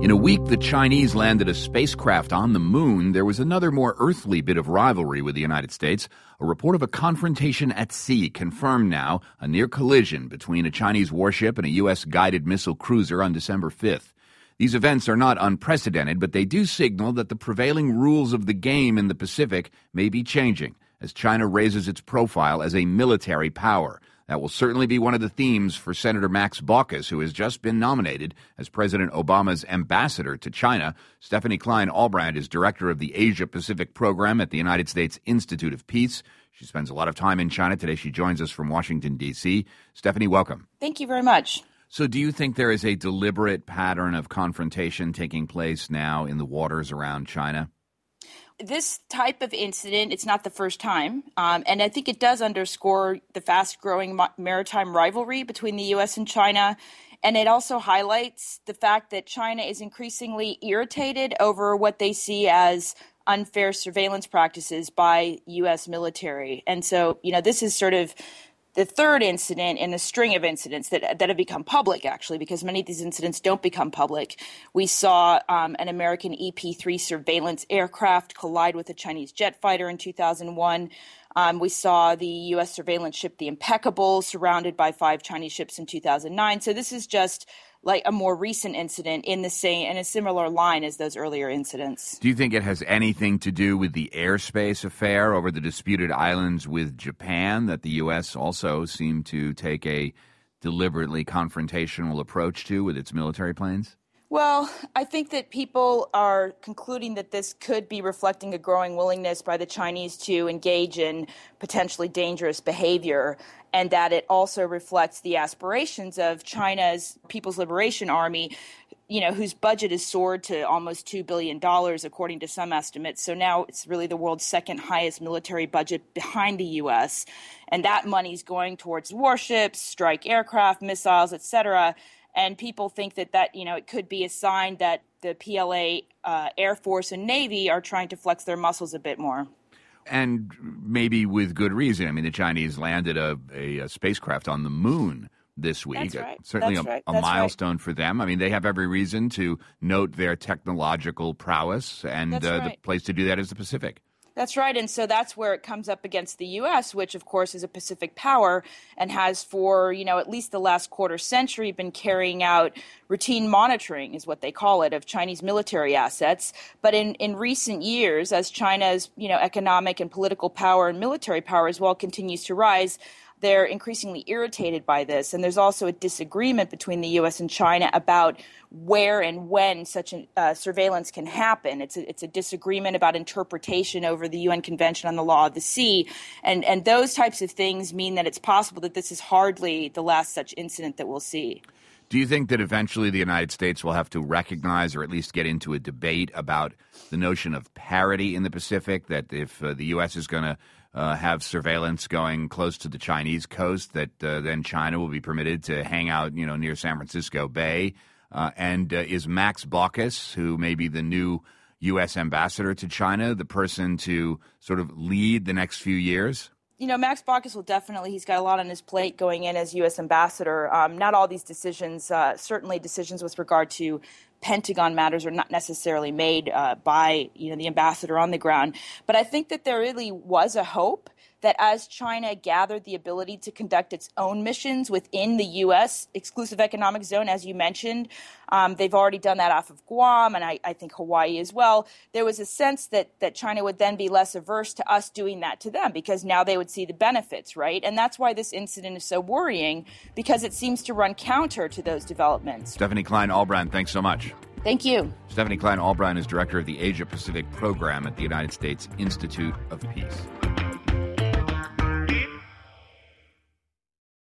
In a week the Chinese landed a spacecraft on the moon, there was another more earthly bit of rivalry with the United States. A report of a confrontation at sea confirmed now a near collision between a Chinese warship and a U.S. guided missile cruiser on December 5th. These events are not unprecedented, but they do signal that the prevailing rules of the game in the Pacific may be changing as China raises its profile as a military power. That will certainly be one of the themes for Senator Max Baucus, who has just been nominated as President Obama's ambassador to China. Stephanie Klein-Ahlbrandt is director of the Asia-Pacific program at the United States Institute of Peace. She spends a lot of time in China. Today she joins us from Washington, D.C. Stephanie, welcome. Thank you very much. So do you think there is a deliberate pattern of confrontation taking place now in the waters around China? This type of incident, it's not the first time, and I think it does underscore the fast-growing maritime rivalry between the U.S. and China, and it also highlights the fact that China is increasingly irritated over what they see as unfair surveillance practices by U.S. military. And so, this is sort of the third incident in a string of incidents that have become public, actually, because many of these incidents don't become public. We saw an American EP-3 surveillance aircraft collide with a Chinese jet fighter in 2001. We saw the U.S. surveillance ship, the Impeccable, surrounded by 5 Chinese ships in 2009. So this is just like a more recent incident in a similar line as those earlier incidents. Do you think it has anything to do with the airspace affair over the disputed islands with Japan that the U.S. also seemed to take a deliberately confrontational approach to with its military planes? Well, I think that people are concluding that this could be reflecting a growing willingness by the Chinese to engage in potentially dangerous behavior, and that it also reflects the aspirations of China's People's Liberation Army, whose budget has soared to almost $2 billion, according to some estimates. So now it's really the world's second highest military budget behind the U.S., and that money's going towards warships, strike aircraft, missiles, etc. And people think that it could be a sign that the PLA Air Force and Navy are trying to flex their muscles a bit more. And maybe with good reason. I mean, the Chinese landed a spacecraft on the moon this week. That's right. Certainly That's a milestone for them. I mean, they have every reason to note their technological prowess, and the place to do that is the Pacific. That's right. And so that's where it comes up against the U.S., which, of course, is a Pacific power and has for, at least the last quarter century been carrying out routine monitoring, is what they call it, of Chinese military assets. But in recent years, as China's, economic and political power and military power as well continues to rise, they're increasingly irritated by this. And there's also a disagreement between the U.S. and China about where and when such surveillance can happen. It's a disagreement about interpretation over the UN Convention on the Law of the Sea. And those types of things mean that it's possible that this is hardly the last such incident that we'll see. Do you think that eventually the United States will have to recognize or at least get into a debate about the notion of parity in the Pacific, that if the U.S. is going to have surveillance going close to the Chinese coast, that then China will be permitted to hang out, near San Francisco Bay? And is Max Baucus, who may be the new U.S. ambassador to China, the person to sort of lead the next few years? Max Baucus will definitely, he's got a lot on his plate going in as U.S. ambassador. Not all these decisions, certainly decisions with regard to Pentagon matters are not necessarily made by, the ambassador on the ground. But I think that there really was a hope that as China gathered the ability to conduct its own missions within the U.S. exclusive economic zone, as you mentioned, they've already done that off of Guam and I think Hawaii as well. There was a sense that China would then be less averse to us doing that to them because now they would see the benefits, right? And that's why this incident is so worrying, because it seems to run counter to those developments. Stephanie Klein-Ahlbrandt, thanks so much. Thank you. Stephanie Klein-Ahlbrandt is director of the Asia-Pacific program at the United States Institute of Peace.